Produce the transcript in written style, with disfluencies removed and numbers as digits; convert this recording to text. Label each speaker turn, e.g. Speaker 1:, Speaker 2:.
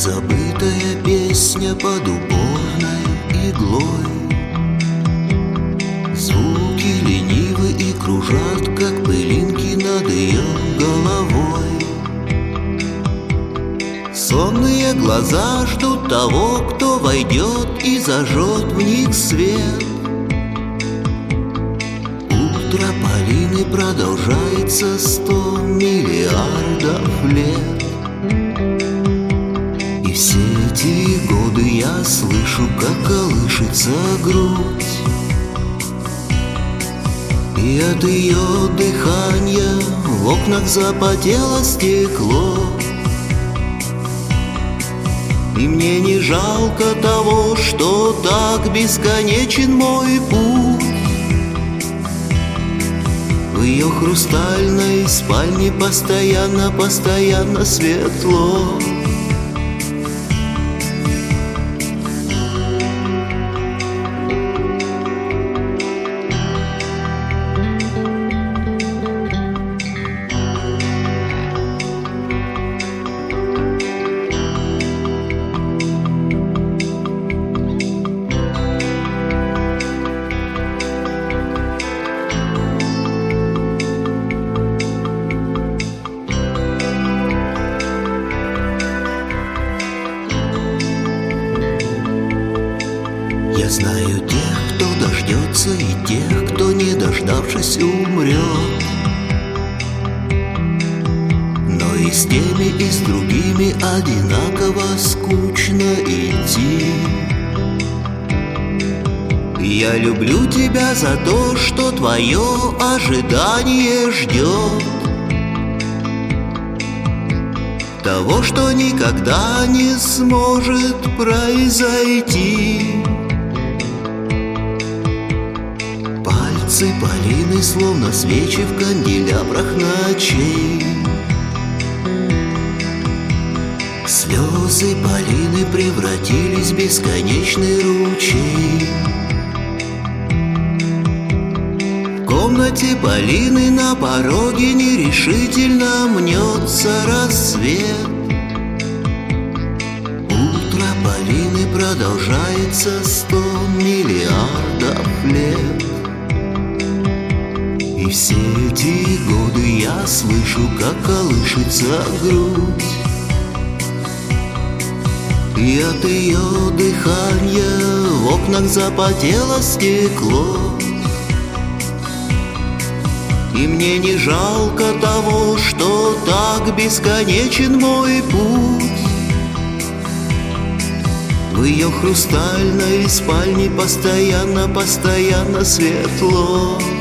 Speaker 1: Забытая песня под уборной иглой. Звуки ленивы и кружат, как пылинки над ее головой. Сонные глаза ждут того, кто войдет и зажжет в них свет. Утро Полины продолжается 100 миллиардов лет. И все эти годы я слышу, как колышется грудь, и от ее дыхания в окнах запотело стекло. И мне не жалко того, что так бесконечен мой путь. В ее хрустальной спальне постоянно, постоянно светло. Я знаю тех, кто дождется, и тех, кто, не дождавшись, умрет. Но и с теми, и с другими одинаково скучно идти. Я люблю тебя за то, что твое ожидание ждет того, что никогда не сможет произойти. Пальцы Полины, словно свечи в канделябрах ночей. Слезы Полины превратились в бесконечный ручей. В комнате Полины на пороге нерешительно мнется рассвет. Утро Полины продолжается 100 миллиардов лет. И все эти годы я слышу, как колышется грудь, и от ее дыхания в окнах запотело стекло. И мне не жалко того, что так бесконечен мой путь. В ее хрустальной спальне постоянно, постоянно светло.